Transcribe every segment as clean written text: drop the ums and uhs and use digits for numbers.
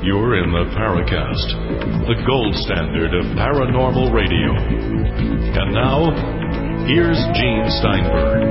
You're in the Paracast, the gold standard of paranormal radio. And now, here's Gene Steinberg.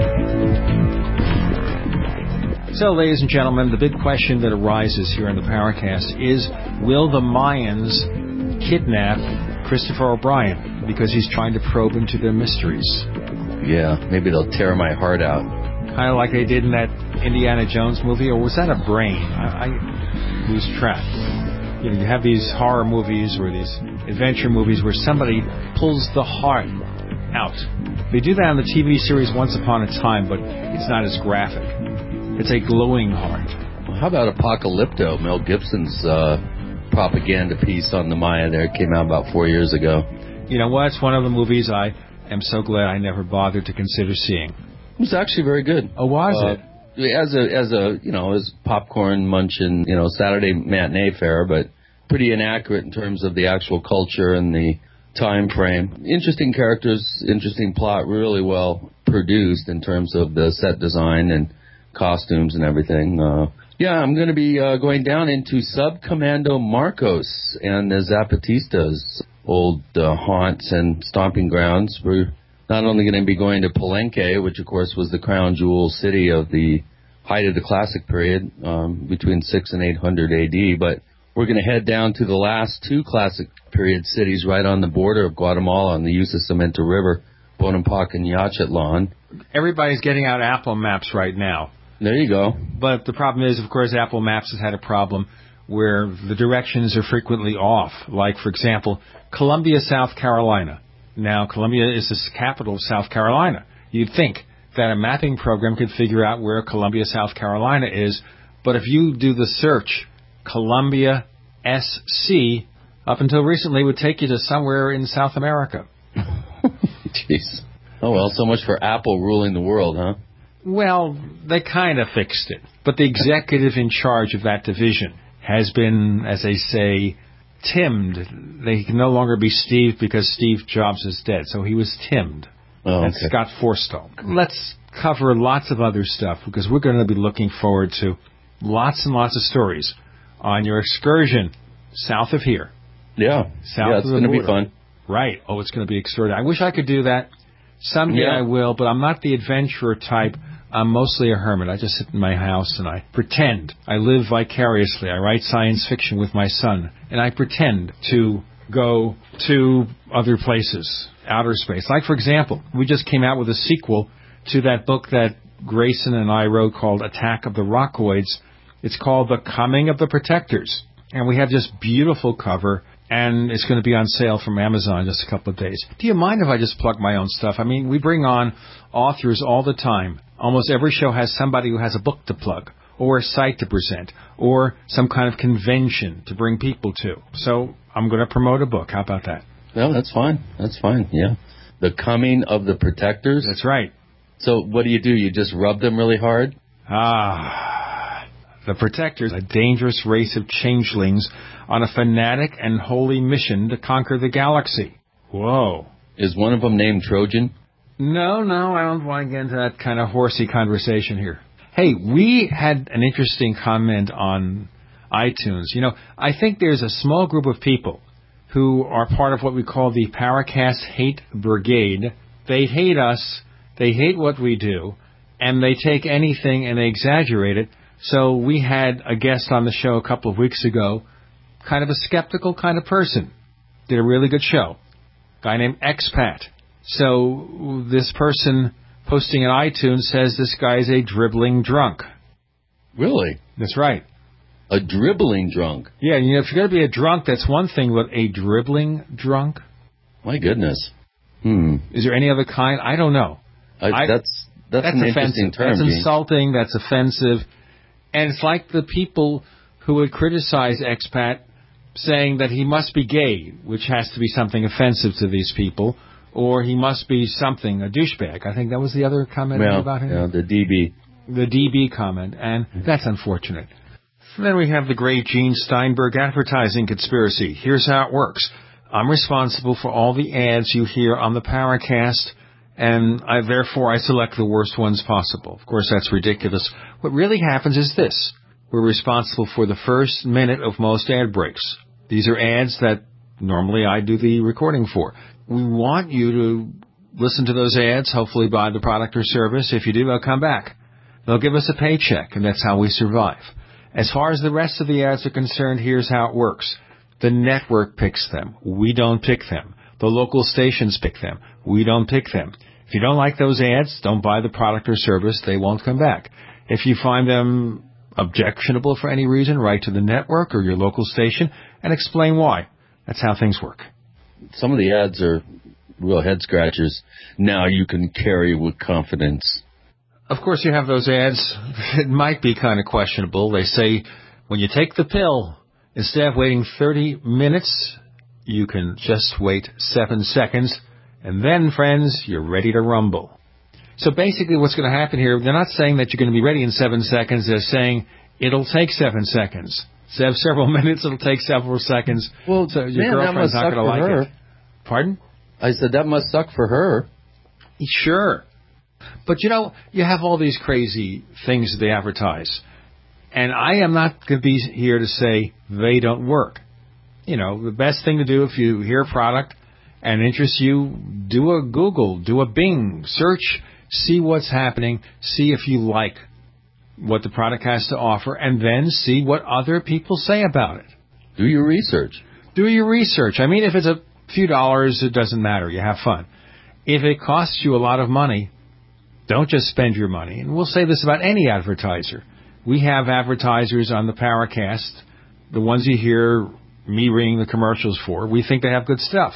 So, ladies and gentlemen, the big question that arises here in the Paracast is, will the Mayans kidnap Christopher O'Brien because he's trying to probe into their mysteries? Yeah, maybe they'll tear my heart out. Kind of like they did in that Indiana Jones movie, or was that a brain? I lose track. You know, you have these horror movies or these adventure movies where somebody pulls the heart out. They do that on the TV series Once Upon a Time, but it's not as graphic. It's a glowing heart. Well, how about Apocalypto, Mel Gibson's propaganda piece on the Maya there? It came out about 4 years ago. You know what? It's one of the movies I am so glad I never bothered to consider seeing. It was actually very good. Oh, was it? As popcorn munching, Saturday matinee fare, but pretty inaccurate in terms of the actual culture and the time frame. Interesting characters, interesting plot, really well produced in terms of the set design and costumes and everything. I'm going to be going down into Subcommando Marcos and the Zapatistas' old haunts and stomping grounds. We're not only going to be going to Palenque, which of course was the crown jewel city of the height of the classic period, between 6 and 800 AD, but we're going to head down to the last two classic period cities right on the border of Guatemala on the Usucimenta River, Bonampak and Yaxchitlan. Everybody's getting out Apple Maps right now. There you go. But the problem is, of course, Apple Maps has had a problem where the directions are frequently off. Like, for example, Columbia, South Carolina. Now, Columbia is the capital of South Carolina. You'd think that a mapping program could figure out where Columbia, South Carolina is, but if you do the search, Columbia SC, up until recently would take you to somewhere in South America. Jeez. Oh, well, so much for Apple ruling the world, huh? Well, they kind of fixed it. But the executive in charge of that division has been, as they say, timmed. They can no longer be Steve because Steve Jobs is dead. So he was timmed. Oh, okay. That's Scott Forstall. Let's cover lots of other stuff because we're going to be looking forward to lots and lots of stories on your excursion south of here. Yeah. South it's going to be fun. Right. Oh, it's going to be extraordinary. I wish I could do that. Someday I will, but I'm not the adventurer type. I'm mostly a hermit. I just sit in my house and I pretend. I live vicariously. I write science fiction with my son, and I pretend to go to other places, outer space. Like, for example, we just came out with a sequel to that book that Grayson and I wrote called Attack of the Rockoids. It's called The Coming of the Protectors. And we have this beautiful cover, and it's going to be on sale from Amazon in just a couple of days. Do you mind if I just plug my own stuff? I mean, we bring on authors all the time. Almost every show has somebody who has a book to plug, or a site to present, or some kind of convention to bring people to. So I'm going to promote a book. How about that? No, that's fine. That's fine, yeah. The Coming of the Protectors? That's right. So what do? You just rub them really hard? The Protectors, a dangerous race of changelings on a fanatic and holy mission to conquer the galaxy. Whoa. Is one of them named Trojan? No, I don't want to get into that kind of horsey conversation here. Hey, we had an interesting comment on iTunes. You know, I think there's a small group of people who are part of what we call the Paracast Hate Brigade. They hate us, they hate what we do, and they take anything and they exaggerate it. So we had a guest on the show a couple of weeks ago, kind of a skeptical kind of person. Did a really good show. Guy named Expat. So this person posting on iTunes says this guy's a dribbling drunk. Really? That's right. A dribbling drunk? Yeah, you know, if you're going to be a drunk, that's one thing, but a dribbling drunk? My goodness. Is there any other kind? I don't know. That's an interesting term. That's insulting. That's offensive. And it's like the people who would criticize Expat saying that he must be gay, which has to be something offensive to these people, or he must be something, a douchebag. I think that was the other comment about him. Yeah, the DB. The DB comment, and that's unfortunate. Then we have the great Gene Steinberg advertising conspiracy. Here's how it works. I'm responsible for all the ads you hear on the Paracast, and therefore I select the worst ones possible. Of course, that's ridiculous. What really happens is this. We're responsible for the first minute of most ad breaks. These are ads that normally I do the recording for. We want you to listen to those ads, hopefully buy the product or service. If you do, they'll come back. They'll give us a paycheck, and that's how we survive. As far as the rest of the ads are concerned, here's how it works. The network picks them. We don't pick them. The local stations pick them. We don't pick them. If you don't like those ads, don't buy the product or service. They won't come back. If you find them objectionable for any reason, write to the network or your local station and explain why. That's how things work. Some of the ads are real head scratchers. Now you can carry with confidence. Of course, you have those ads. It might be kind of questionable. They say when you take the pill, instead of waiting 30 minutes, you can just wait 7 seconds. And then, friends, you're ready to rumble. So basically what's going to happen here, they're not saying that you're going to be ready in 7 seconds. They're saying it'll take 7 seconds. Instead of several minutes, it'll take several seconds. Well, so your girlfriend's not going to like her. it. Pardon? I said that must suck for her. Sure. But, you have all these crazy things that they advertise. And I am not going to be here to say they don't work. The best thing to do if you hear a product and interests you, do a Google, do a Bing, search, see what's happening, see if you like what the product has to offer, and then see what other people say about it. Do your research. Do your research. I mean, if it's a few dollars, it doesn't matter. You have fun. If it costs you a lot of money, don't just spend your money. And we'll say this about any advertiser. We have advertisers on the Paracast, the ones you hear me reading the commercials for. We think they have good stuff.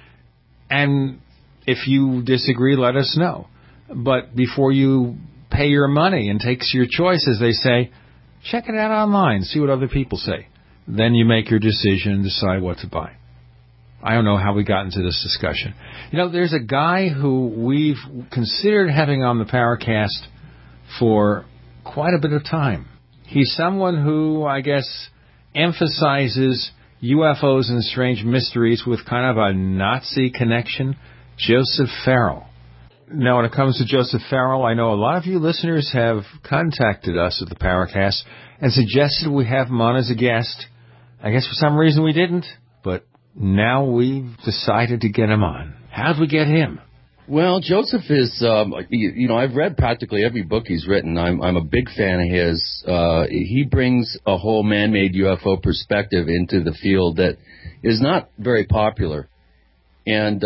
And if you disagree, let us know. But before you pay your money and takes your choice, as they say, check it out online, see what other people say. Then you make your decision and decide what to buy. I don't know how we got into this discussion. There's a guy who we've considered having on the Paracast for quite a bit of time. He's someone who, I guess, emphasizes UFOs and strange mysteries with kind of a Nazi connection, Joseph Farrell. Now, when it comes to Joseph Farrell, I know a lot of you listeners have contacted us at the Paracast and suggested we have him on as a guest. I guess for some reason we didn't, but now we've decided to get him on. How'd we get him? Well, Joseph is, I've read practically every book he's written. I'm a big fan of his. He brings a whole man-made UFO perspective into the field that is not very popular. And,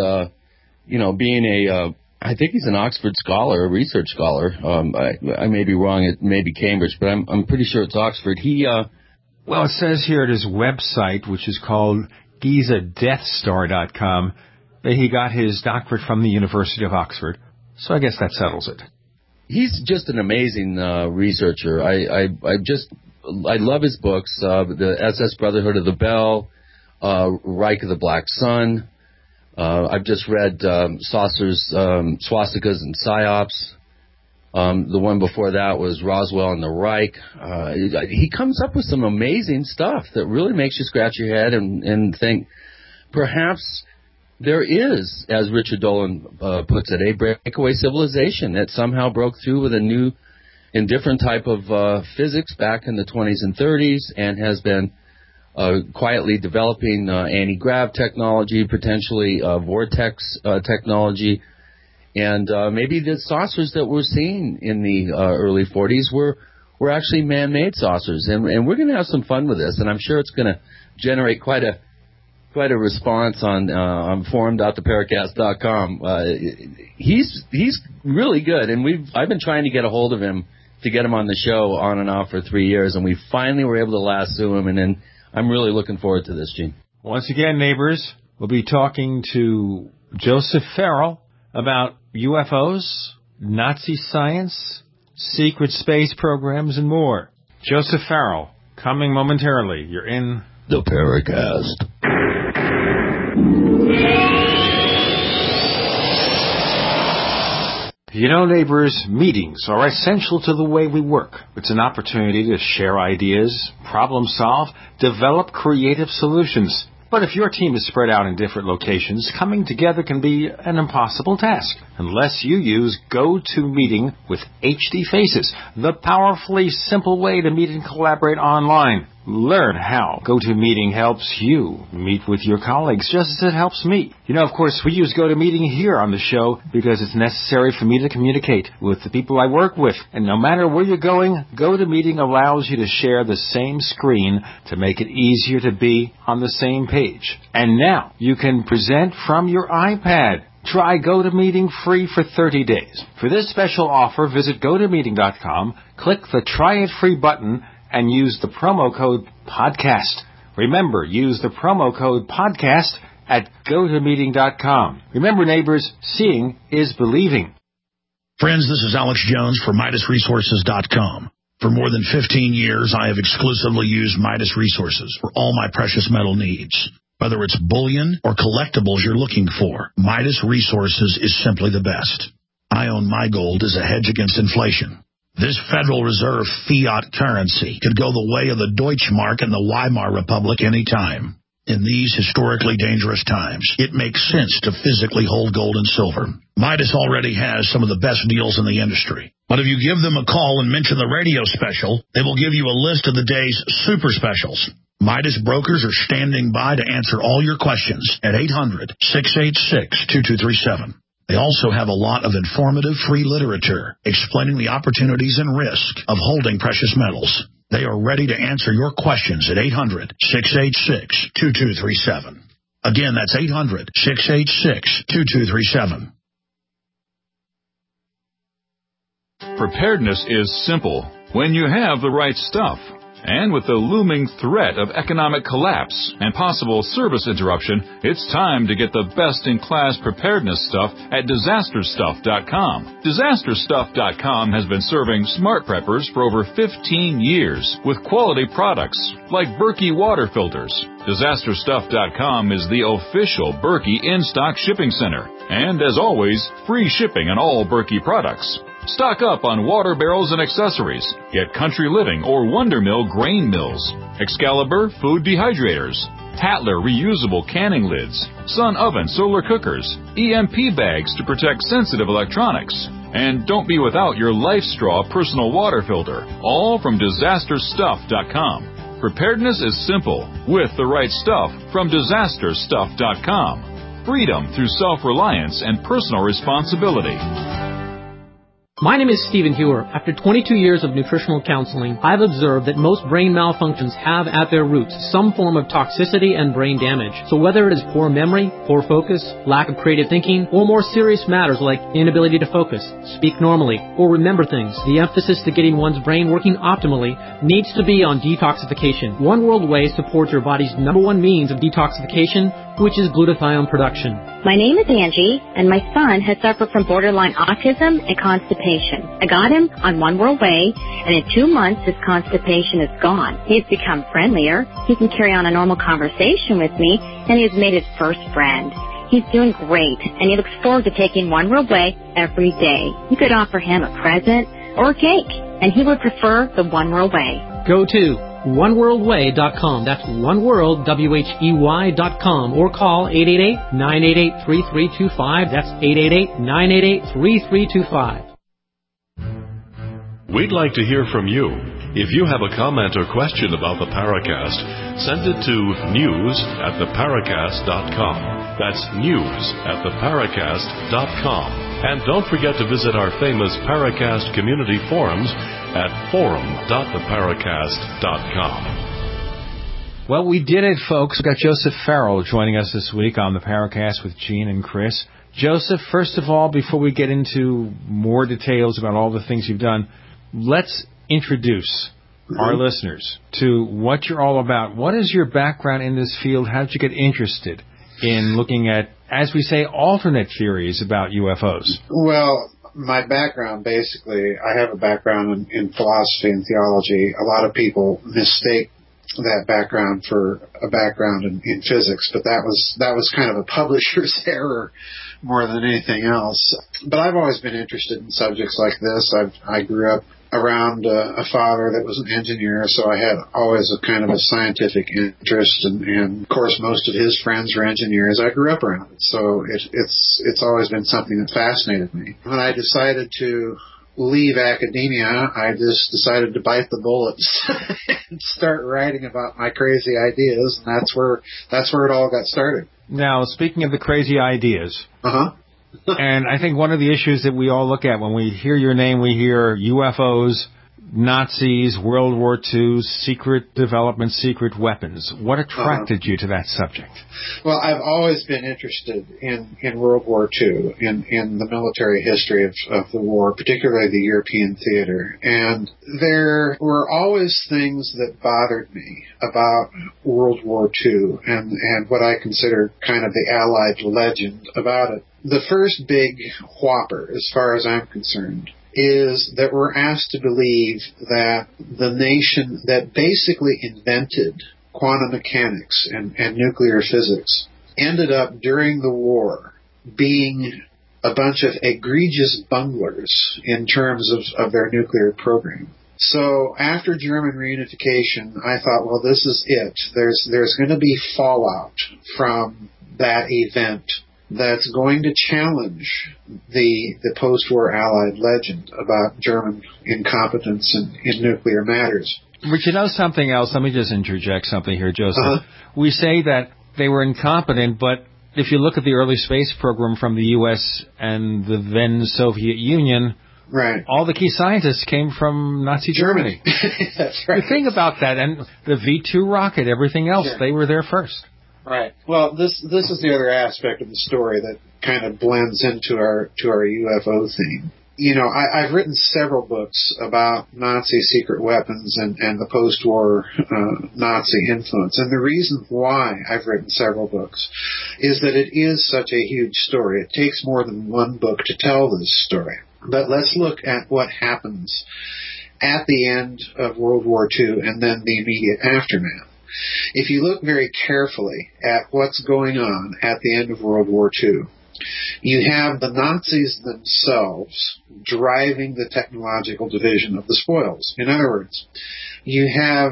being I think he's an Oxford scholar, a research scholar. I may be wrong. It may be Cambridge, but I'm pretty sure it's Oxford. Well, it says here at his website, which is called GizaDeathStar.com, that he got his doctorate from the University of Oxford. So I guess that settles it. He's just an amazing researcher. I love his books. The SS Brotherhood of the Bell, Reich of the Black Sun. I've just read Saucers, Swastikas, and Psyops. The one before that was Roswell and the Reich. He comes up with some amazing stuff that really makes you scratch your head and think, perhaps there is, as Richard Dolan puts it, a breakaway civilization that somehow broke through with a new and different type of physics back in the 20s and 30s and has been quietly developing anti-grav technology, potentially vortex technology. And maybe the saucers that we're seeing in the early 40s were actually man-made saucers. And we're going to have some fun with this. And I'm sure it's going to generate quite a response on forum.theparacast.com. He's really good. And I've been trying to get a hold of him to get him on the show on and off for 3 years. And we finally were able to lasso him. And then I'm really looking forward to this, Gene. Once again, neighbors, we'll be talking to Joseph Farrell about UFOs, Nazi science, secret space programs, and more. Joseph Farrell, coming momentarily. You're in the Paracast. Neighbors, meetings are essential to the way we work. It's an opportunity to share ideas, problem solve, develop creative solutions. But if your team is spread out in different locations, coming together can be an impossible task unless you use GoToMeeting with HD Faces, the powerfully simple way to meet and collaborate online. Learn how GoToMeeting helps you meet with your colleagues just as it helps me. You know, of course, we use GoToMeeting here on the show because it's necessary for me to communicate with the people I work with. And no matter where you're going, GoToMeeting allows you to share the same screen to make it easier to be on the same page. And now you can present from your iPad. Try GoToMeeting free for 30 days. For this special offer, visit GoToMeeting.com, click the Try It Free button, and use the promo code PODCAST. Remember, use the promo code PODCAST at GoToMeeting.com. Remember, neighbors, seeing is believing. Friends, this is Alex Jones for MidasResources.com. For more than 15 years, I have exclusively used Midas Resources for all my precious metal needs. Whether it's bullion or collectibles you're looking for, Midas Resources is simply the best. I own my gold as a hedge against inflation. This Federal Reserve fiat currency could go the way of the Deutschmark and the Weimar Republic any time. In these historically dangerous times, it makes sense to physically hold gold and silver. Midas already has some of the best deals in the industry. But if you give them a call and mention the radio special, they will give you a list of the day's super specials. Midas brokers are standing by to answer all your questions at 800-686-2237. They also have a lot of informative free literature explaining the opportunities and risk of holding precious metals. They are ready to answer your questions at 800-686-2237. Again, that's 800-686-2237. Preparedness is simple when you have the right stuff. And with the looming threat of economic collapse and possible service interruption, it's time to get the best-in-class preparedness stuff at DisasterStuff.com. DisasterStuff.com has been serving smart preppers for over 15 years with quality products like Berkey water filters. DisasterStuff.com is the official Berkey in-stock shipping center. And as always, free shipping on all Berkey products. Stock up on water barrels and accessories. Get Country Living or Wonder Mill grain mills, Excalibur food dehydrators, Tatler reusable canning lids, Sun oven solar cookers, EMP bags to protect sensitive electronics. And don't be without your LifeStraw personal water filter, all from DisasterStuff.com. Preparedness is simple with the right stuff from DisasterStuff.com. Freedom through self-reliance and personal responsibility. My name is Stephen Hewer. After 22 years of nutritional counseling, I've observed that most brain malfunctions have at their roots some form of toxicity and brain damage. So whether it is poor memory, poor focus, lack of creative thinking, or more serious matters like inability to focus, speak normally, or remember things, the emphasis to getting one's brain working optimally needs to be on detoxification. One World Whey supports your body's number one means of detoxification, which is glutathione production. My name is Angie, and my son has suffered from borderline autism and constipation. I got him on One World Whey, and in 2 months his constipation is gone. He has become friendlier, he can carry on a normal conversation with me, and he has made his first friend. He's doing great, and he looks forward to taking One World Whey every day. You could offer him a present or a cake, and he would prefer the One World Whey. Go to OneWorldWhey.com. That's OneWorldWhey.com, or call 888-988-3325. That's 888-988-3325. We'd like to hear from you. If you have a comment or question about the Paracast, send it to news@theparacast.com. That's news@theparacast.com. And don't forget to visit our famous Paracast community forums at forum.theparacast.com. Well, we did it, folks. We've got Joseph Farrell joining us this week on the Paracast with Gene and Chris. Joseph, first of all, before we get into more details about all the things you've done, let's introduce our listeners to what you're all about. What is your background in this field? How did you get interested in looking at, as we say, alternate theories about UFOs? Well, my background, basically, I have a background in philosophy and theology. A lot of people mistake that background for a background in physics, but that was kind of a publisher's error more than anything else. But I've always been interested in subjects like this. I grew up around a father that was an engineer, so I had always a kind of a scientific interest, and of course most of his friends were engineers. I grew up around it, so it's always been something that fascinated me. When I decided to leave academia, I just decided to bite the bullets and start writing about my crazy ideas, and that's where it all got started. Now, speaking of the crazy ideas, and I think one of the issues that we all look at when we hear your name, we hear UFOs, Nazis, World War II, secret development, secret weapons. What attracted you to that subject? Well, I've always been interested in World War II, in the military history of the war, particularly the European theater. And there were always things that bothered me about World War II and what I consider kind of the Allied legend about it. The first big whopper, as far as I'm concerned, is that we're asked to believe that the nation that basically invented quantum mechanics and nuclear physics ended up during the war being a bunch of egregious bunglers in terms of their nuclear program. So after German reunification, I thought, well, this is it. There's going to be fallout from that event that's going to challenge the post-war Allied legend about German incompetence in nuclear matters. But you know something else? Let me just interject something here, Joseph. We say that they were incompetent, but if you look at the early space program from the U.S. and the then Soviet Union, right, all the key scientists came from Nazi Germany. That's right. The thing about that, and the V-2 rocket, everything else, sure, they were there first. Right. Well, this is the other aspect of the story that kind of blends into our UFO theme. You know, I've written several books about Nazi secret weapons and the post-war Nazi influence. And the reason why I've written several books is that it is such a huge story. It takes more than one book to tell this story. But let's look at what happens at the end of World War II and then the immediate aftermath. If you look very carefully at what's going on at the end of World War II, you have the Nazis themselves driving the technological division of the spoils. In other words, you have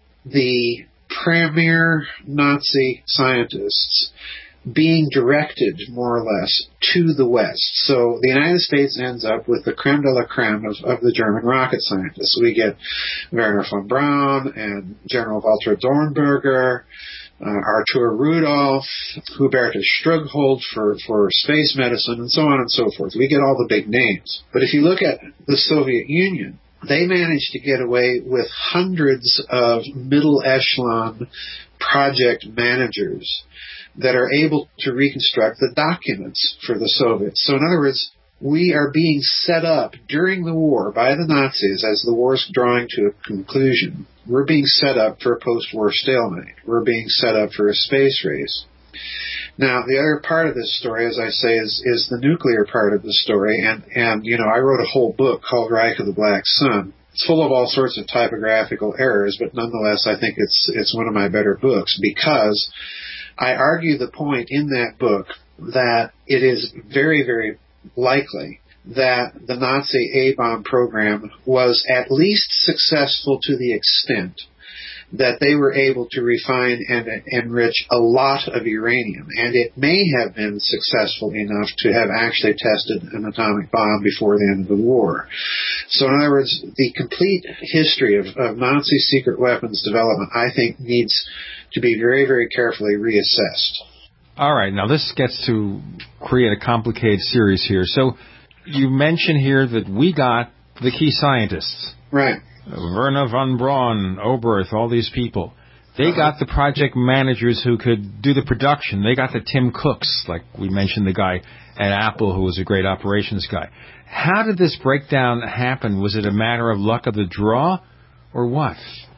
the premier Nazi scientists being directed, more or less, to the West. So the United States ends up with the creme de la creme of the German rocket scientists. We get Werner von Braun and General Walter Dornberger, Arthur Rudolph, Hubertus Strughold for space medicine, and so on and so forth. We get all the big names. But if you look at the Soviet Union, they managed to get away with hundreds of middle echelon project managers that are able to reconstruct the documents for the Soviets. So in other words, we are being set up during the war by the Nazis as the war's drawing to a conclusion. We're being set up for a post-war stalemate. We're being set up for a space race. Now, the other part of this story, as I say, is the nuclear part of the story. And you know, I wrote a whole book called Reich of the Black Sun. It's full of all sorts of typographical errors, but nonetheless, I think it's one of my better books because I argue the point in that book that it is very, very likely that the Nazi A-bomb program was at least successful to the extent that they were able to refine and enrich a lot of uranium. And it may have been successful enough to have actually tested an atomic bomb before the end of the war. So in other words, the complete history of Nazi secret weapons development, I think, needs to be very, very carefully reassessed. All right. Now, this gets to create a complicated series here. So you mentioned here that we got the key scientists. Right. Werner von Braun, Oberth, all these people. They got the project managers who could do the production. They got the Tim Cooks, like we mentioned, the guy at Apple who was a great operations guy. How did this breakdown happen? Was it a matter of luck of the draw or what?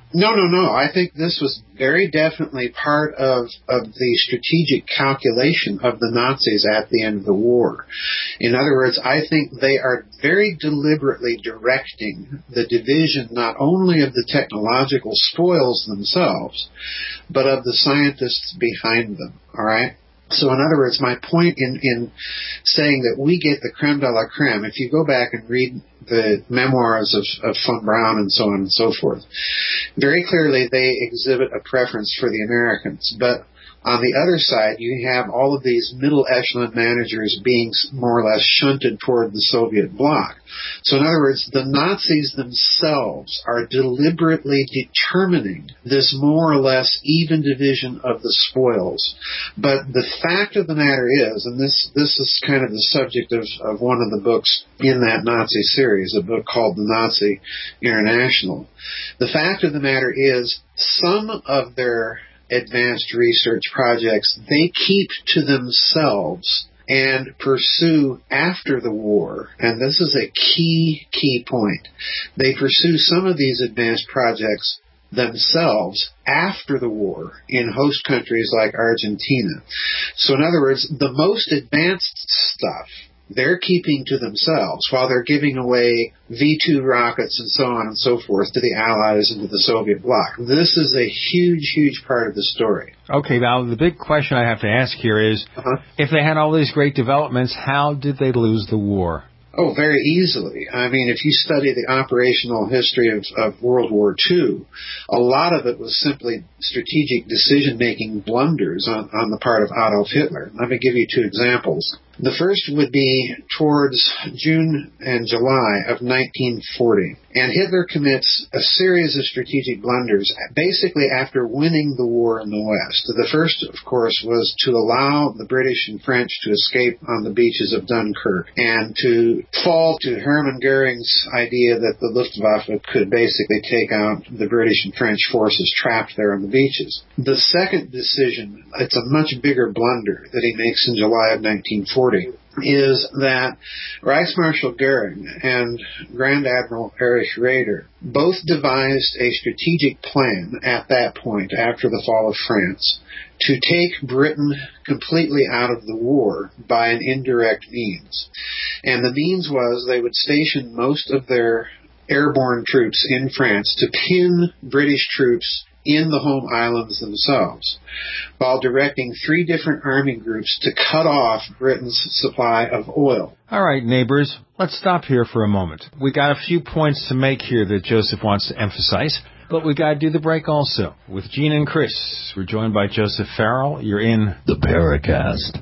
No. I think this was very definitely part of the strategic calculation of the Nazis at the end of the war. In other words, I think they are very deliberately directing the division not only of the technological spoils themselves, but of the scientists behind them, all right? So in other words, my point in saying that we get the creme de la creme, if you go back and read the memoirs of von Braun and so on and so forth, very clearly they exhibit a preference for the Americans. But on the other side, you have all of these middle echelon managers being more or less shunted toward the Soviet bloc. So in other words, the Nazis themselves are deliberately determining this more or less even division of the spoils. But the fact of the matter is, and this is kind of the subject of one of the books in that Nazi series, a book called The Nazi International. The fact of the matter is, some of their advanced research projects they keep to themselves and pursue after the war. And this is a key point. They pursue some of these advanced projects themselves after the war in host countries like Argentina. So in other words, the most advanced stuff they're keeping to themselves while they're giving away V-2 rockets and so on and so forth to the Allies and to the Soviet bloc. This is a huge part of the story. Okay, now the big question I have to ask here is, if they had all these great developments, how did they lose the war? Oh, very easily. I mean, if you study the operational history of World War II, a lot of it was simply strategic decision-making blunders on the part of Adolf Hitler. Let me give you two examples. The first would be towards June and July of 1940. And Hitler commits a series of strategic blunders, basically after winning the war in the West. The first, of course, was to allow the British and French to escape on the beaches of Dunkirk and to fall to Hermann Goering's idea that the Luftwaffe could basically take out the British and French forces trapped there on the beaches. The second decision, it's a much bigger blunder that he makes in July of 1940. Is that Reichsmarschall Goering and Grand Admiral Erich Raeder both devised a strategic plan at that point, after the fall of France, to take Britain completely out of the war by an indirect means. And the means was they would station most of their airborne troops in France to pin British troops in the home islands themselves, while directing 3 different army groups to cut off Britain's supply of oil. All right, neighbors, let's stop here for a moment. We got a few points to make here that Joseph wants to emphasize, but we got to do the break also. With Gene and Chris, we're joined by Joseph Farrell. You're in the Paracast.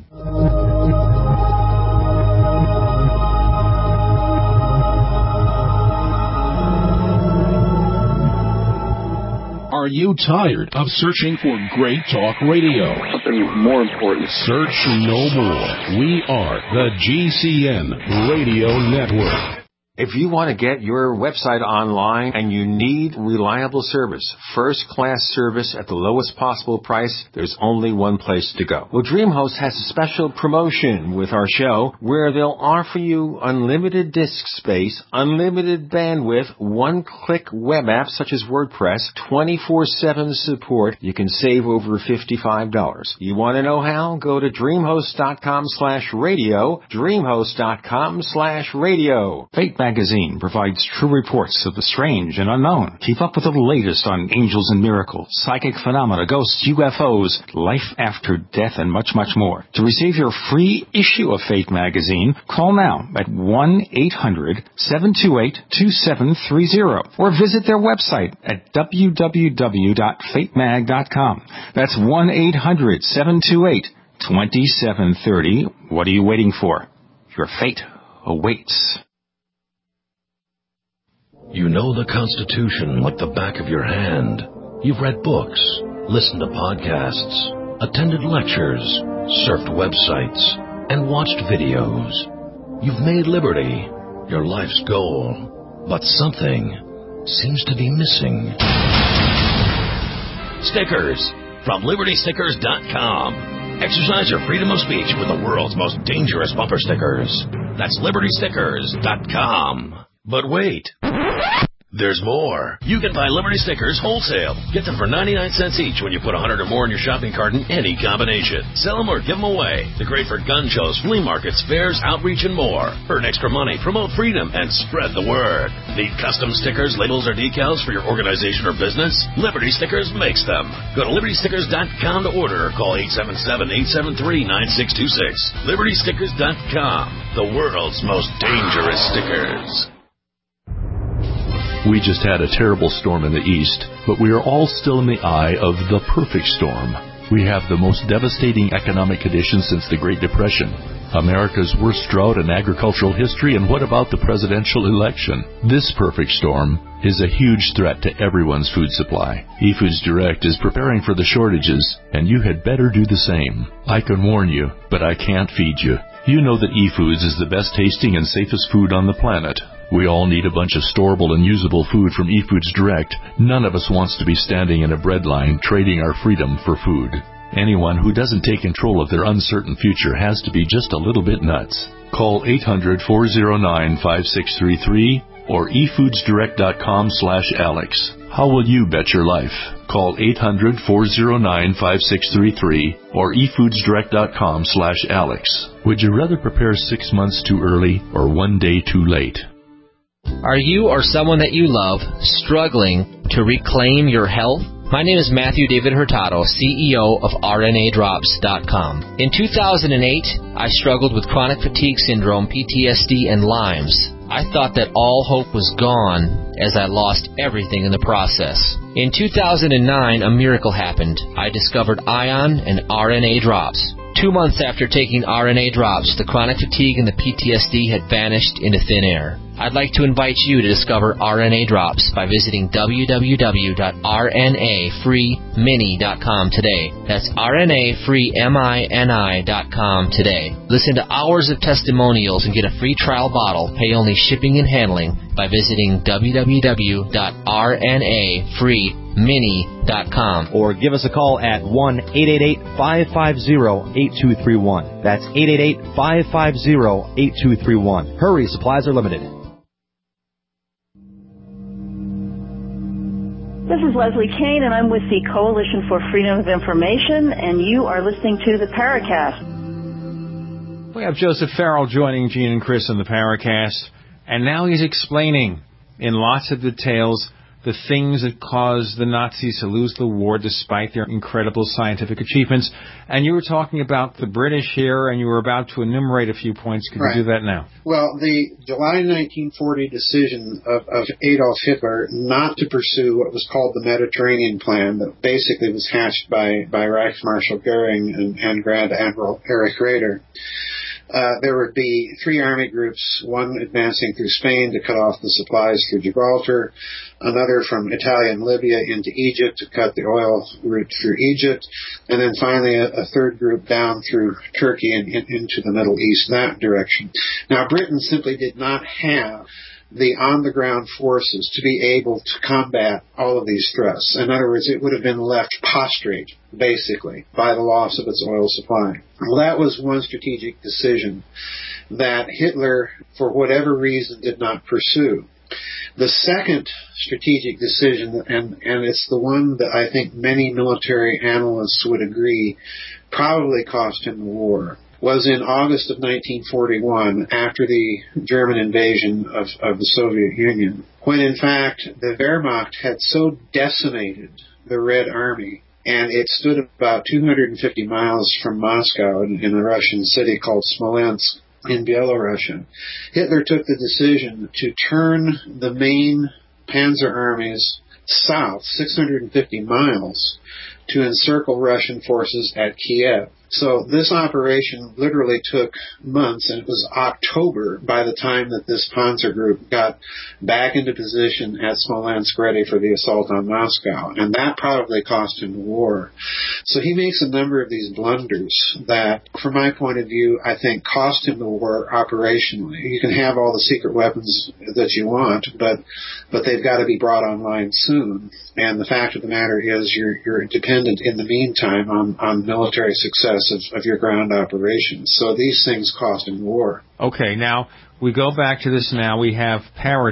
Are you tired of searching for great talk radio? Something more important. Search no more. We are the GCN Radio Network. If you want to get your website online and you need reliable service, first-class service at the lowest possible price, there's only one place to go. Well, DreamHost has a special promotion with our show where they'll offer you unlimited disk space, unlimited bandwidth, one-click web apps such as WordPress, 24/7 support. You can save over $55. You want to know how? Go to dreamhost.com/radio, dreamhost.com/radio. Fate Magazine provides true reports of the strange and unknown. Keep up with the latest on angels and miracles, psychic phenomena, ghosts, UFOs, life after death, and much, much more. To receive your free issue of Fate Magazine, call now at 1-800-728-2730 or visit their website at www.fatemag.com. That's 1-800-728-2730. What are you waiting for? Your fate awaits. You know the Constitution like the back of your hand. You've read books, listened to podcasts, attended lectures, surfed websites, and watched videos. You've made liberty your life's goal, but something seems to be missing. Stickers from LibertyStickers.com. Exercise your freedom of speech with the world's most dangerous bumper stickers. That's LibertyStickers.com. But wait, There's more. You can buy Liberty stickers wholesale. Get them for 99 cents each when you put 100 or more in your shopping cart in any combination. Sell them or give them away. They're great for gun shows, flea markets, fairs, outreach, and more. Earn extra money, promote freedom, and spread the word. Need custom stickers, labels, or decals for your organization or business? Liberty Stickers makes them. Go to libertystickers.com to order or call 877-873-9626. libertystickers.com, the world's most dangerous stickers. We just had a terrible storm in the east, but we are all still in the eye of the perfect storm. We have the most devastating economic conditions since the Great Depression, America's worst drought in agricultural history, and what about the presidential election? This perfect storm is a huge threat to everyone's food supply. eFoods Direct is preparing for the shortages, and you had better do the same. I can warn you, but I can't feed you. You know that eFoods is the best tasting and safest food on the planet. We all need a bunch of storable and usable food from eFoods Direct. None of us wants to be standing in a bread line trading our freedom for food. Anyone who doesn't take control of their uncertain future has to be just a little bit nuts. Call 800-409-5633 or efoodsdirect.com/Alex. How will you bet your life? Call 800-409-5633 or efoodsdirect.com/Alex. Would you rather prepare 6 months too early or 1 day too late? Are you or someone that you love struggling to reclaim your health? My name is Matthew David Hurtado, CEO of RNAdrops.com. In 2008, I struggled with chronic fatigue syndrome, PTSD, and Lyme's. I thought that all hope was gone as I lost everything in the process. In 2009, a miracle happened. I discovered ION and RNA drops. 2 months after taking RNA drops, the chronic fatigue and the PTSD had vanished into thin air. I'd like to invite you to discover RNA drops by visiting www.rnafreemini.com today. That's rnafreemini.com today. Listen to hours of testimonials and get a free trial bottle. Pay only shipping and handling by visiting www.rnafreemini.com. Or give us a call at 1-888-550-8231. That's 888-550-8231. Hurry, supplies are limited. This is Leslie Kane, and I'm with the Coalition for Freedom of Information, and you are listening to the Paracast. We have Joseph Farrell joining Gene and Chris on the Paracast, and now he's explaining in lots of details the things that caused the Nazis to lose the war despite their incredible scientific achievements. And you were talking about the British here, and you were about to enumerate a few points. Could you do that now? Well, the July 1940 decision of Adolf Hitler not to pursue what was called the Mediterranean Plan, that basically was hatched by Reich Marshal Goering and Grand Admiral Erich Raeder. There would be 3 army groups, one advancing through Spain to cut off the supplies through Gibraltar, another from Italian Libya into Egypt to cut the oil route through Egypt, and then finally a third group down through Turkey and into the Middle East, that direction. Now, Britain simply did not have the on-the-ground forces to be able to combat all of these threats. In other words, it would have been left prostrate, basically, by the loss of its oil supply. Well, that was one strategic decision that Hitler, for whatever reason, did not pursue. The second strategic decision, and it's the one that I think many military analysts would agree probably cost him the war, was in August of 1941, after the German invasion of the Soviet Union, when in fact the Wehrmacht had so decimated the Red Army, and it stood about 250 miles from Moscow in a Russian city called Smolensk in Belarusia. Hitler took the decision to turn the main panzer armies south 650 miles to encircle Russian forces at Kiev. So this operation literally took months, and it was October by the time that this Panzer group got back into position at Smolensk ready for the assault on Moscow. And that probably cost him the war. So he makes a number of these blunders that, from my point of view, I think cost him the war operationally. You can have all the secret weapons that you want, but they've got to be brought online soon. And the fact of the matter is you're dependent in the meantime on military success of your ground operations. So these things cost him war. Okay, now we go back to this now. We have parity.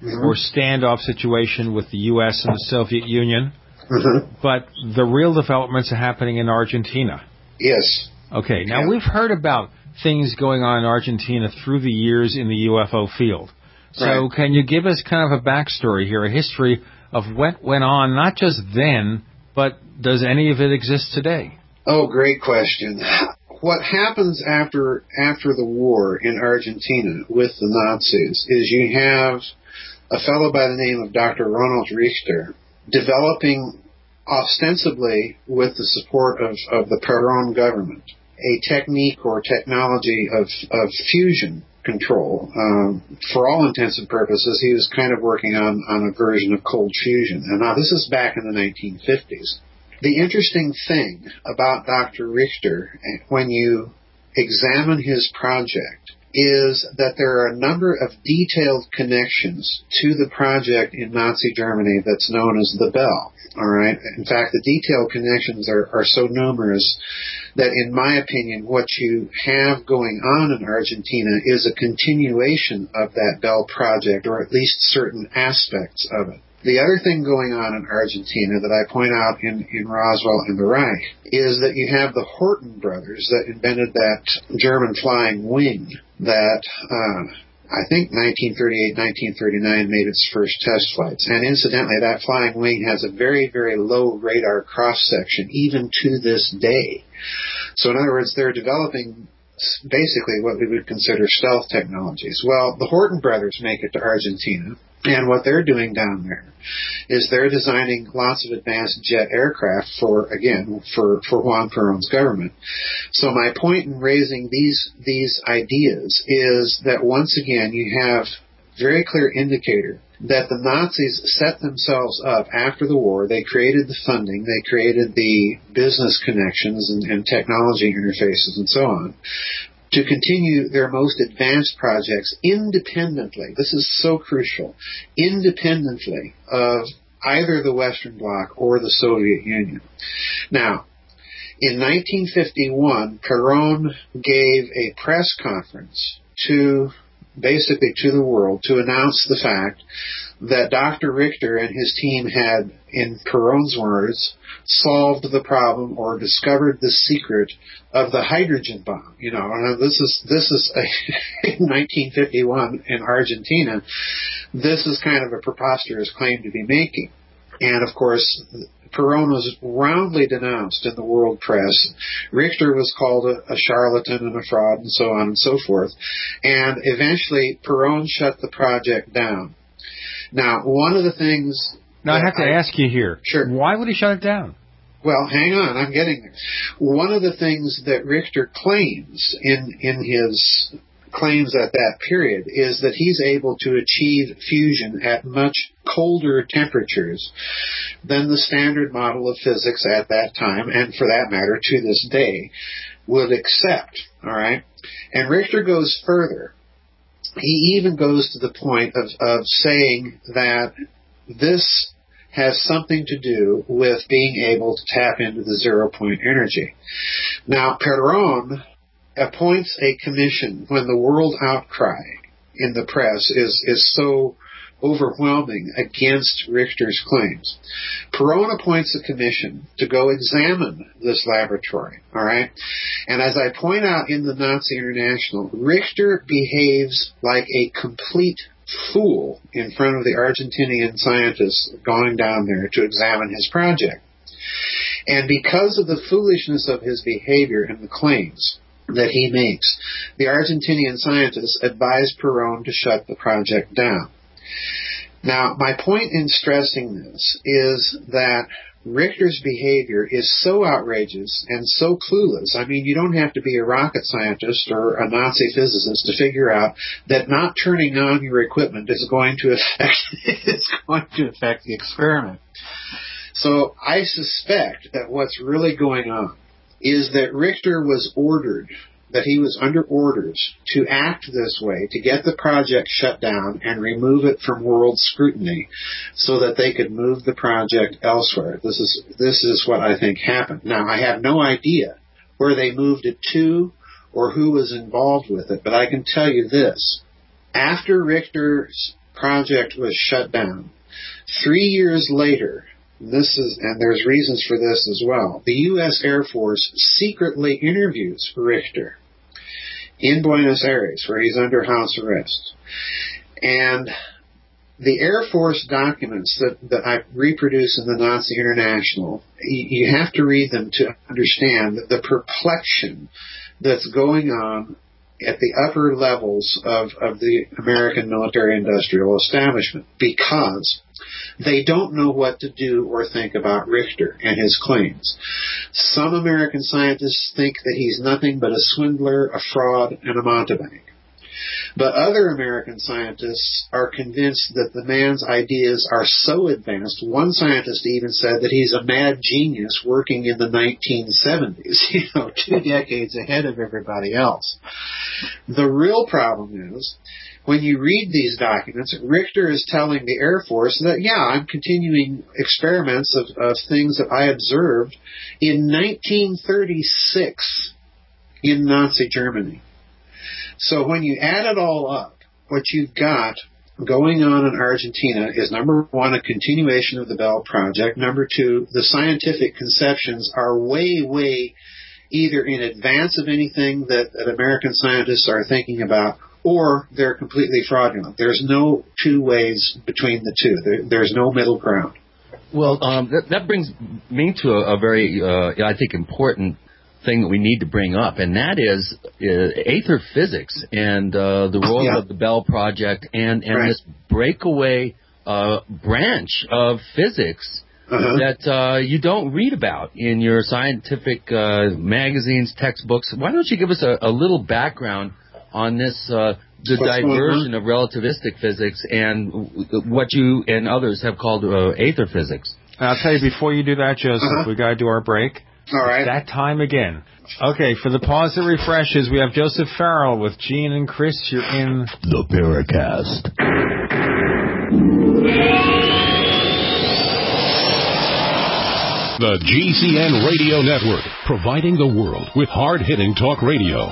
or standoff situation with the U.S. and the Soviet Union. But the real developments are happening in Argentina. Yes. Okay, now we've heard about things going on in Argentina through the years in the UFO field. So can you give us kind of a backstory here, a history of what went on, not just then, but does any of it exist today? Oh, great question. What happens after the war in Argentina with the Nazis is you have a fellow by the name of Dr. Ronald Richter developing, ostensibly with the support of the Perón government, a technique or technology of fusion control. For all intents and purposes, he was kind of working on a version of cold fusion. And now this is back in the 1950s. The interesting thing about Dr. Richter, when you examine his project, is that there are a number of detailed connections to the project in Nazi Germany that's known as the Bell. All right. In fact, the detailed connections are so numerous that, in my opinion, what you have going on in Argentina is a continuation of that Bell project, or at least certain aspects of it. The other thing going on in Argentina that I point out in Roswell and the Reich is that you have the Horten brothers that invented that German flying wing that I think 1938, 1939 made its first test flights. And incidentally, that flying wing has a very, very low radar cross-section, even to this day. So in other words, they're developing basically what we would consider stealth technologies. Well, the Horten brothers make it to Argentina. And what they're doing down there is they're designing lots of advanced jet aircraft for Juan Perón's government. So my point in raising these ideas is that once again you have very clear indicator that the Nazis set themselves up after the war. They created the funding, they created the business connections and technology interfaces and so on, to continue their most advanced projects independently. This is so crucial. Independently of either the Western Bloc or the Soviet Union. Now, in 1951, Perón gave a press conference to the world to announce the fact that Dr. Richter and his team had, in Perón's words, solved the problem or discovered the secret of the hydrogen bomb. You know, this is in 1951 in Argentina. This is kind of a preposterous claim to be making. And of course, Perón was roundly denounced in the world press. Richter was called a charlatan and a fraud and so on and so forth. And eventually, Perón shut the project down. Now, one of the things... Now, I have to ask you here. Sure. Why would he shut it down? Well, hang on. I'm getting there. One of the things that Richter claims in his claims at that period is that he's able to achieve fusion at much colder temperatures than the standard model of physics at that time, and for that matter, to this day, would accept. All right? And Richter goes further. He even goes to the point of saying that this has something to do with being able to tap into the zero-point energy. Now, Perón appoints a commission when the world outcry in the press is so overwhelming against Richter's claims. Perón appoints a commission to go examine this laboratory, all right? And as I point out in the Nazi International, Richter behaves like a complete fool in front of the Argentinian scientists going down there to examine his project. And because of the foolishness of his behavior and the claims that he makes, the Argentinian scientists advised Perón to shut the project down. Now, my point in stressing this is that Richter's behavior is so outrageous and so clueless. I mean, you don't have to be a rocket scientist or a Nazi physicist to figure out that not turning on your equipment is going to affect the experiment. So I suspect that what's really going on is that Richter was ordered, that he was under orders to act this way, to get the project shut down and remove it from world scrutiny so that they could move the project elsewhere. This is what I think happened. Now, I have no idea where they moved it to or who was involved with it, but I can tell you this. After Richter's project was shut down. 3 years later, and there's reasons for this as well, the U.S. Air Force secretly interviews Richter in Buenos Aires, where he's under house arrest. And the Air Force documents that I reproduce in the Nazi International, you have to read them to understand the perplexion that's going on at the upper levels of the American military-industrial establishment, because they don't know what to do or think about Richter and his claims. Some American scientists think that he's nothing but a swindler, a fraud, and a mountebank. But other American scientists are convinced that the man's ideas are so advanced. One scientist even said that he's a mad genius working in the 1970s, 2 decades ahead of everybody else. The real problem is, when you read these documents, Richter is telling the Air Force that, I'm continuing experiments of things that I observed in 1936 in Nazi Germany. So when you add it all up, what you've got going on in Argentina is, number one, a continuation of the Bell Project. Number two, the scientific conceptions are way, way either in advance of anything that American scientists are thinking about, or they're completely fraudulent. There's no two ways between the two. There's no middle ground. Well, that brings me to a very, I think, important thing that we need to bring up, and that is aether physics and the role of the Bell Project and this breakaway branch of physics that you don't read about in your scientific magazines, textbooks. Why don't you give us a little background on this, the diversion of relativistic physics and what you and others have called aether physics? I'll tell you, before you do that, Joseph, we got to do our break. All right. It's that time again. Okay, for the pause that refreshes, we have Joseph Farrell with Gene and Chris. You're in the Paracast. The GCN Radio Network, providing the world with hard-hitting talk radio.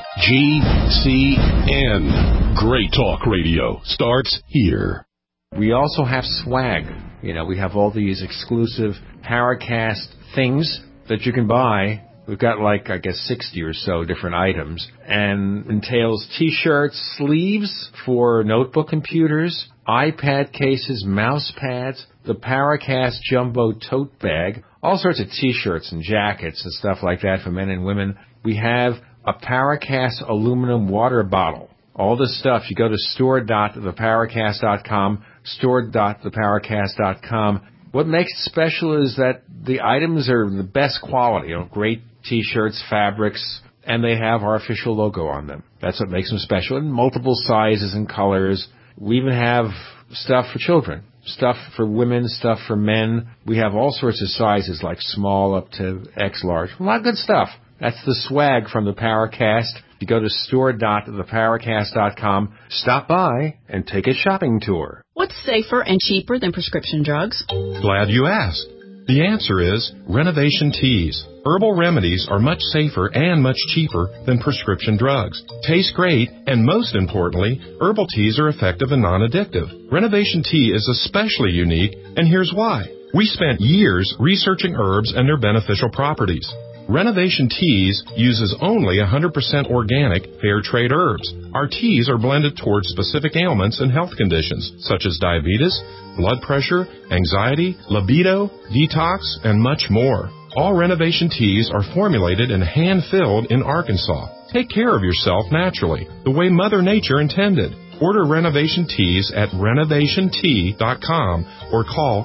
GCN. Great talk radio starts here. We also have swag. We have all these exclusive Paracast things that you can buy. We've got 60 or so different items, and entails T-shirts, sleeves for notebook computers, iPad cases, mouse pads, the Paracast Jumbo tote bag, all sorts of T-shirts and jackets and stuff like that for men and women. We have a Paracast aluminum water bottle. All this stuff, you go to store.theparacast.com, store.theparacast.com. What makes it special is that the items are the best quality, great T-shirts, fabrics, and they have our official logo on them. That's what makes them special, in multiple sizes and colors. We even have stuff for children, stuff for women, stuff for men. We have all sorts of sizes, like small up to X large. A lot of good stuff. That's the swag from the Paracast. You go to store.theparacast.com, stop by, and take a shopping tour. What's safer and cheaper than prescription drugs? Glad you asked. The answer is Renovation Teas. Herbal remedies are much safer and much cheaper than prescription drugs. Taste great, and most importantly, herbal teas are effective and non-addictive. Renovation Tea is especially unique, and here's why. We spent years researching herbs and their beneficial properties. Renovation Teas uses only 100% organic, fair trade herbs. Our teas are blended towards specific ailments and health conditions, such as diabetes, blood pressure, anxiety, libido, detox, and much more. All Renovation Teas are formulated and hand-filled in Arkansas. Take care of yourself naturally, the way Mother Nature intended. Order Renovation Teas at renovationtea.com or call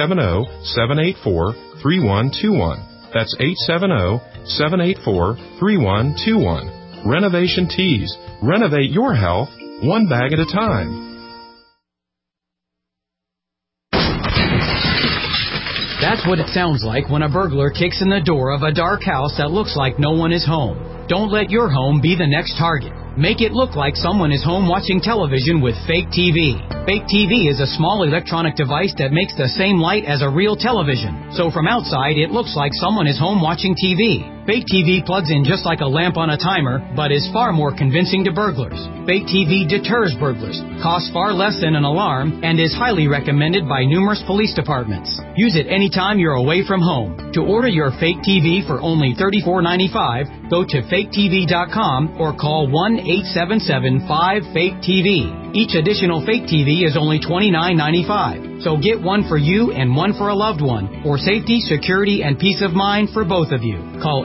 870-784-3121. That's 870-784-3121. Renovation Teas. Renovate your health, one bag at a time. That's what it sounds like when a burglar kicks in the door of a dark house that looks like no one is home. Don't let your home be the next target. Make it look like someone is home watching television with fake TV. Fake TV is a small electronic device that makes the same light as a real television. So from outside, it looks like someone is home watching TV. Fake TV plugs in just like a lamp on a timer, but is far more convincing to burglars. Fake TV deters burglars, costs far less than an alarm, and is highly recommended by numerous police departments. Use it anytime you're away from home. To order your Fake TV for only $34.95, go to faketv.com or call 1-877-5-FAKE-TV. Each additional Fake TV is only $29.95. So get one for you and one for a loved one, for safety, security, and peace of mind for both of you. Call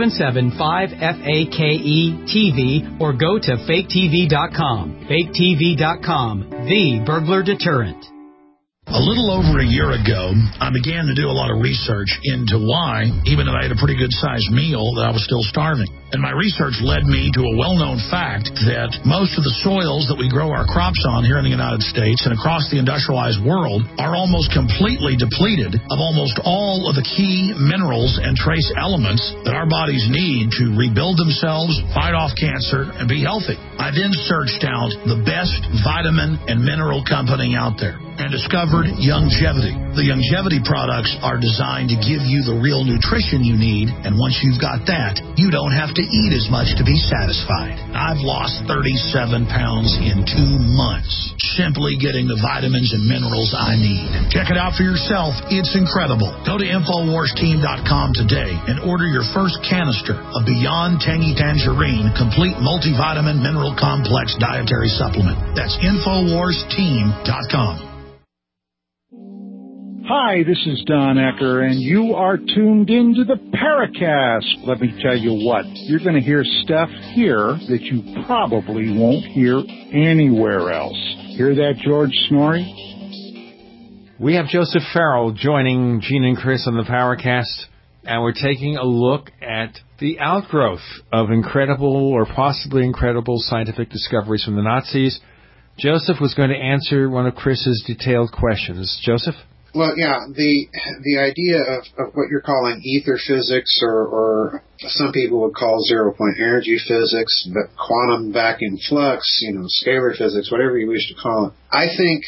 877-5-FAKE-TV or go to faketv.com. Faketv.com, the burglar deterrent. A little over a year ago, I began to do a lot of research into why, even though I had a pretty good-sized meal, that I was still starving. And my research led me to a well-known fact that most of the soils that we grow our crops on here in the United States and across the industrialized world are almost completely depleted of almost all of the key minerals and trace elements that our bodies need to rebuild themselves, fight off cancer, and be healthy. I then searched out the best vitamin and mineral company out there and discovered Youngevity. The Youngevity products are designed to give you the real nutrition you need, and once you've got that, you don't have to eat as much to be satisfied. I've lost 37 pounds in 2 months, simply getting the vitamins and minerals I need. Check it out for yourself. It's incredible. Go to InfoWarsTeam.com today and order your first canister of Beyond Tangy Tangerine Complete Multivitamin Mineral Complex Dietary Supplement. That's InfoWarsTeam.com. Hi, this is Don Ecker, and you are tuned into the Paracast. Let me tell you what, you're going to hear stuff here that you probably won't hear anywhere else. Hear that, George Snorri? We have Joseph Farrell joining Gene and Chris on the Paracast, and we're taking a look at the outgrowth of incredible or possibly incredible scientific discoveries from the Nazis. Joseph was going to answer one of Chris's detailed questions. Joseph? Well, yeah, the idea of what you're calling ether physics, or some people would call zero-point energy physics, but quantum vacuum flux, scalar physics, whatever you wish to call it. I think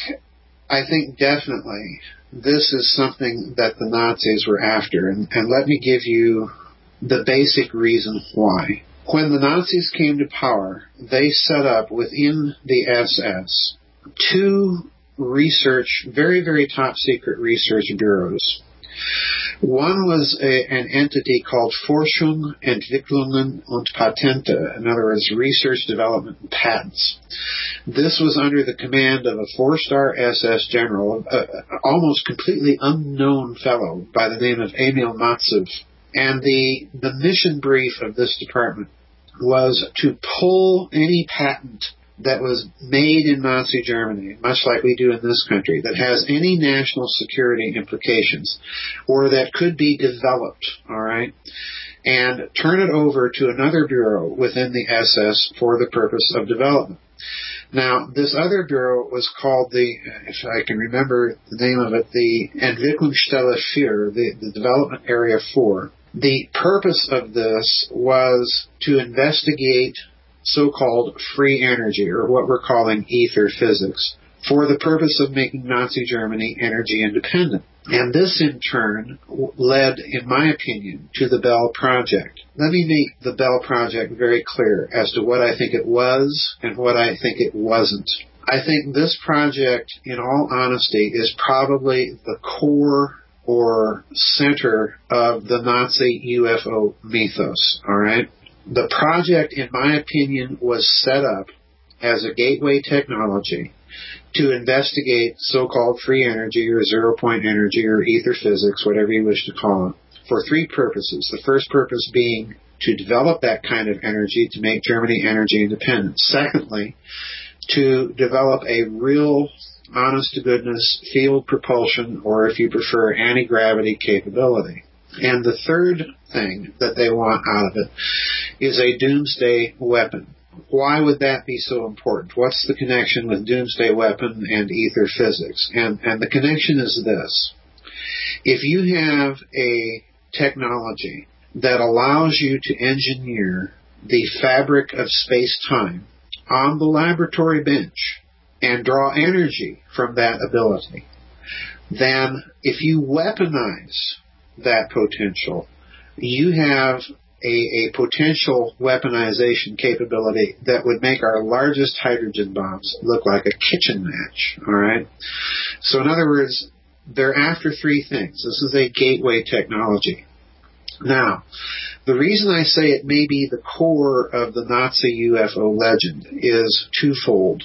definitely this is something that the Nazis were after, and let me give you the basic reason why. When the Nazis came to power, they set up within the SS 2 very, very top secret research bureaus. One was an entity called Forschung, Entwicklungen und Patente, in other words, research, development, and patents. This was under the command of a 4-star SS general, almost completely unknown fellow by the name of Emil Matzev. And the mission brief of this department was to pull any patent that was made in Nazi Germany, much like we do in this country, that has any national security implications, or that could be developed, all right, and turn it over to another bureau within the SS for the purpose of development. Now, this other bureau was called if I can remember the name of it, the Entwicklungsstelle 4, the Development Area 4. The purpose of this was to investigate so-called free energy, or what we're calling ether physics, for the purpose of making Nazi Germany energy independent. And this, in turn, led, in my opinion, to the Bell Project. Let me make the Bell Project very clear as to what I think it was and what I think it wasn't. I think this project, in all honesty, is probably the core or center of the Nazi UFO mythos, all right? The project, in my opinion, was set up as a gateway technology to investigate so-called free energy or zero-point energy or ether physics, whatever you wish to call it, for 3 purposes. The first purpose being to develop that kind of energy to make Germany energy independent. Secondly, to develop a real, honest-to-goodness field propulsion, or if you prefer, anti-gravity capability. And the third thing that they want out of it is a doomsday weapon. Why would that be so important? What's the connection with doomsday weapon and ether physics? And the connection is this. If you have a technology that allows you to engineer the fabric of space-time on the laboratory bench, and draw energy from that ability, then if you weaponize that potential, you have a potential weaponization capability that would make our largest hydrogen bombs look like a kitchen match, all right? So in other words, they're after three things. This is a gateway technology. Now, the reason I say it may be the core of the Nazi UFO legend is twofold.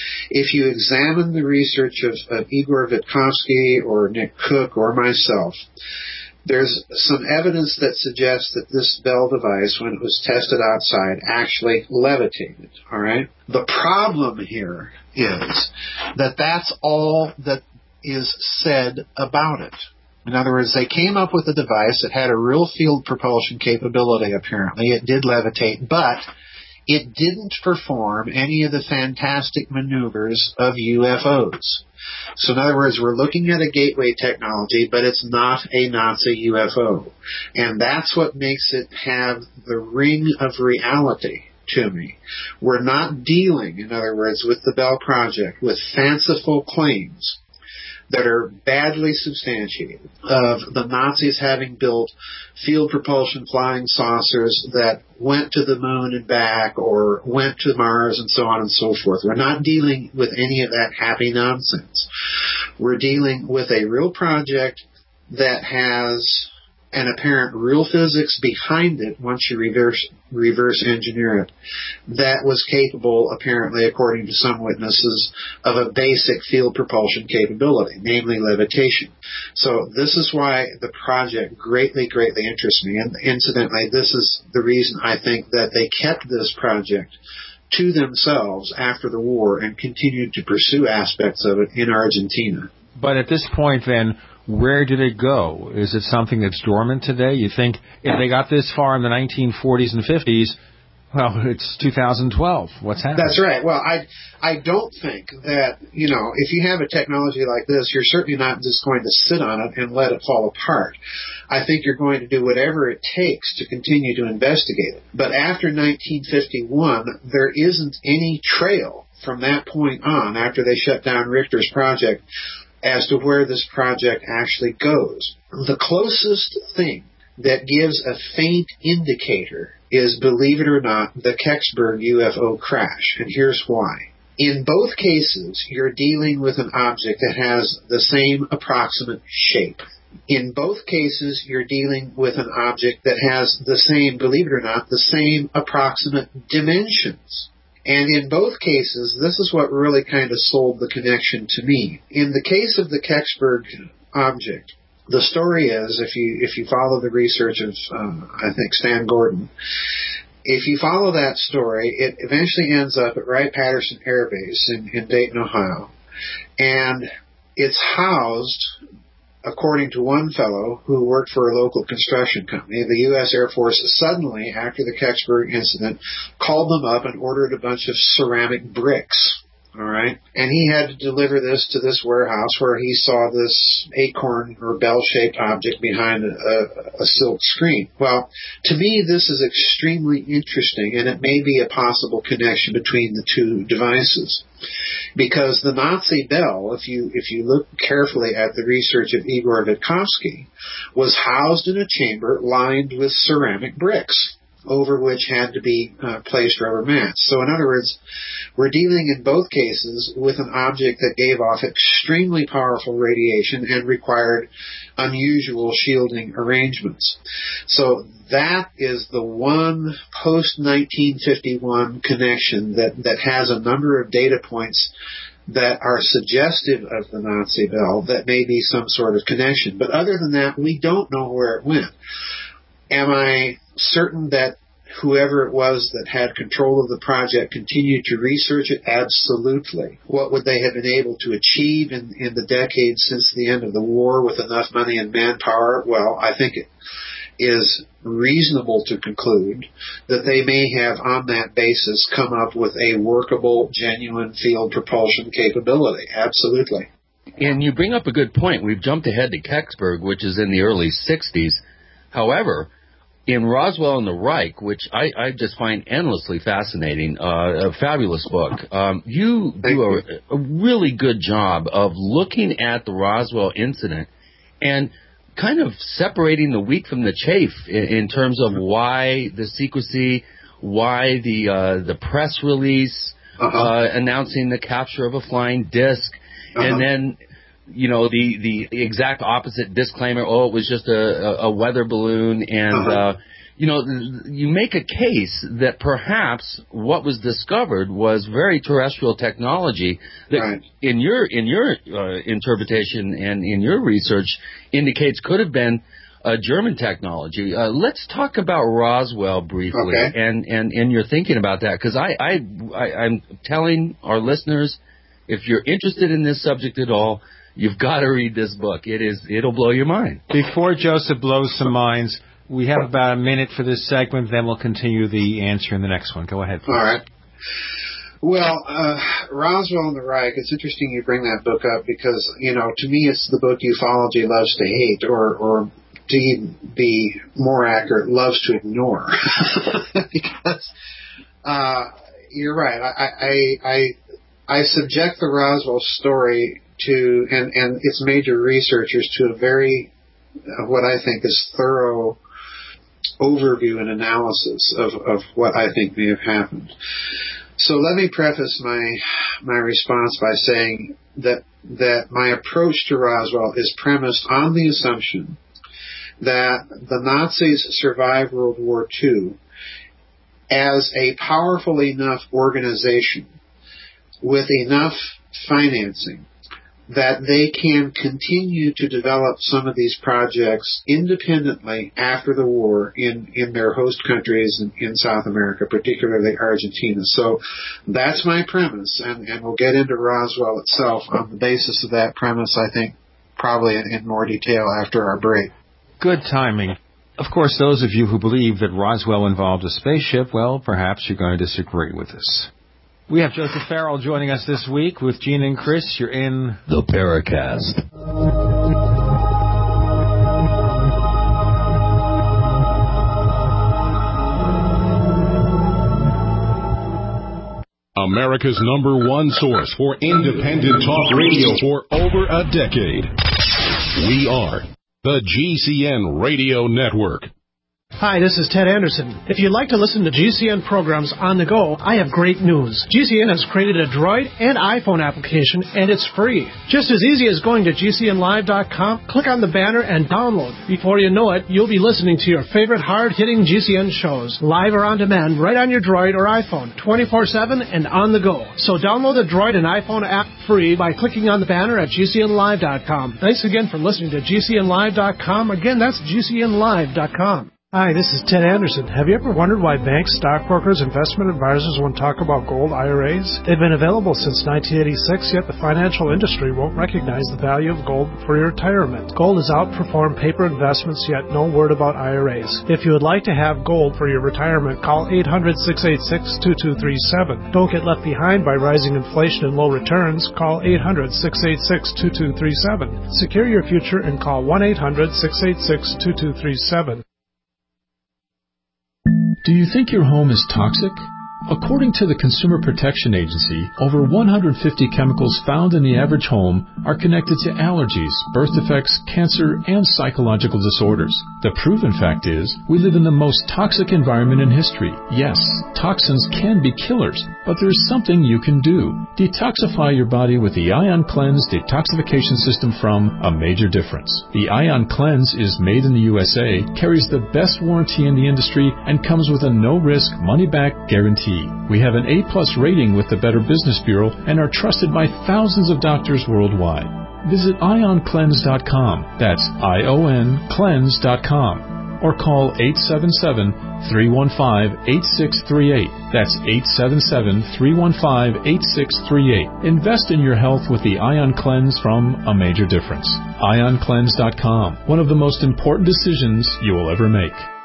If you examine the research of Igor Vitkovsky or Nick Cook or myself, there's some evidence that suggests that this Bell device, when it was tested outside, actually levitated, all right? The problem here is that that's all that is said about it. In other words, they came up with a device that had a real field propulsion capability, apparently. It did levitate, but it didn't perform any of the fantastic maneuvers of UFOs. So in other words, we're looking at a gateway technology, but it's not a Nazi UFO. And that's what makes it have the ring of reality to me. We're not dealing, in other words, with the Bell Project, with fanciful claims that are badly substantiated of the Nazis having built field propulsion flying saucers that went to the moon and back or went to Mars and so on and so forth. We're not dealing with any of that happy nonsense. We're dealing with a real project that has an apparent real physics behind it once you reverse engineer it, that was capable, apparently, according to some witnesses, of a basic field propulsion capability, namely levitation. So this is why the project greatly, greatly interests me. And incidentally, this is the reason I think that they kept this project to themselves after the war and continued to pursue aspects of it in Argentina. But at this point, then, where did it go? Is it something that's dormant today? You think if they got this far in the 1940s and 50s, well, it's 2012. What's happening? That's right. Well, I don't think that, if you have a technology like this, you're certainly not just going to sit on it and let it fall apart. I think you're going to do whatever it takes to continue to investigate it. But after 1951, there isn't any trail from that point on, after they shut down Richter's project, as to where this project actually goes. The closest thing that gives a faint indicator is, believe it or not, the Kecksburg UFO crash, and here's why. In both cases, you're dealing with an object that has the same approximate shape. In both cases, you're dealing with an object that has the same, believe it or not, the same approximate dimensions. And in both cases, this is what really kind of sold the connection to me. In the case of the Kecksburg object, the story is, if you follow the research of, I think, Stan Gordon, if you follow that story, it eventually ends up at Wright-Patterson Air Base in Dayton, Ohio. And it's housed, according to one fellow who worked for a local construction company, the U.S. Air Force suddenly, after the Kecksburg incident, called them up and ordered a bunch of ceramic bricks. All right. And he had to deliver this to this warehouse where he saw this acorn or bell-shaped object behind a silk screen. Well, to me, this is extremely interesting, and it may be a possible connection between the two devices. Because the Nazi Bell, if you look carefully at the research of Igor Vitkovsky, was housed in a chamber lined with ceramic bricks, over which had to be placed rubber mats. So in other words, we're dealing in both cases with an object that gave off extremely powerful radiation and required unusual shielding arrangements. So that is the one post-1951 connection that has a number of data points that are suggestive of the Nazi Bell that may be some sort of connection. But other than that, we don't know where it went. Am I certain that whoever it was that had control of the project continued to research it? Absolutely. What would they have been able to achieve in the decades since the end of the war with enough money and manpower? Well, I think it is reasonable to conclude that they may have, on that basis, come up with a workable, genuine field propulsion capability. Absolutely. And you bring up a good point. We've jumped ahead to Kecksburg, which is in the early 60s. However, in Roswell and the Reich, which I just find endlessly fascinating, a fabulous book. You do a really good job of looking at the Roswell incident and kind of separating the wheat from the chaff in terms of why the secrecy, why the press release announcing the capture of a flying disc, and then the exact opposite disclaimer. Oh, it was just a weather balloon, and you make a case that perhaps what was discovered was very terrestrial technology that, in your interpretation and in your research, indicates could have been German technology. Let's talk about Roswell briefly, and you're thinking about that, because I'm telling our listeners, if you're interested in this subject at all, you've got to read this book. It'll blow your mind. Before Joseph blows some minds, we have about a minute for this segment, then we'll continue the answer in the next one. Go ahead, please. All right. Well, Roswell and the Reich, it's interesting you bring that book up because, to me it's the book ufology loves to hate, or to be more accurate, loves to ignore. Because you're right. I subject the Roswell story to, and its major researchers, to a very, what I think is thorough overview and analysis of what I think may have happened. So let me preface my response by saying that my approach to Roswell is premised on the assumption that the Nazis survived World War II as a powerful enough organization with enough financing that they can continue to develop some of these projects independently after the war in their host countries in South America, particularly Argentina. So that's my premise, and we'll get into Roswell itself on the basis of that premise, I think, probably in more detail after our break. Good timing. Of course, those of you who believe that Roswell involved a spaceship, well, perhaps you're going to disagree with us. We have Joseph Farrell joining us this week with Gene and Chris. You're in the Paracast. America's #1 source for independent talk radio for over a decade. We are the GCN Radio Network. Hi, this is Ted Anderson. If you'd like to listen to GCN programs on the go, I have great news. GCN has created a Droid and iPhone application, and it's free. Just as easy as going to GCNlive.com, click on the banner, and download. Before you know it, you'll be listening to your favorite hard-hitting GCN shows, live or on demand, right on your Droid or iPhone, 24/7 and on the go. So download the Droid and iPhone app free by clicking on the banner at GCNlive.com. Thanks again for listening to GCNlive.com. Again, that's GCNlive.com. Hi, this is Ted Anderson. Have you ever wondered why banks, stockbrokers, investment advisors won't talk about gold IRAs? They've been available since 1986, yet the financial industry won't recognize the value of gold for your retirement. Gold has outperformed paper investments, yet no word about IRAs. If you would like to have gold for your retirement, call 800-686-2237. Don't get left behind by rising inflation and low returns. Call 800-686-2237. Secure your future and call 1-800-686-2237. Do you think your home is toxic? According to the Consumer Protection Agency, over 150 chemicals found in the average home are connected to allergies, birth defects, cancer, and psychological disorders. The proven fact is, we live in the most toxic environment in history. Yes, toxins can be killers, but there's something you can do. Detoxify your body with the Ion Cleanse detoxification system from A Major Difference. The Ion Cleanse is made in the USA, carries the best warranty in the industry, and comes with a no-risk, money-back guarantee. We have an A+ rating with the Better Business Bureau and are trusted by thousands of doctors worldwide. Visit IonCleanse.com. That's IONCleanse.com. Or call 877-315-8638. That's 877-315-8638. Invest in your health with the Ion Cleanse from A Major Difference. IonCleanse.com. One of the most important decisions you will ever make.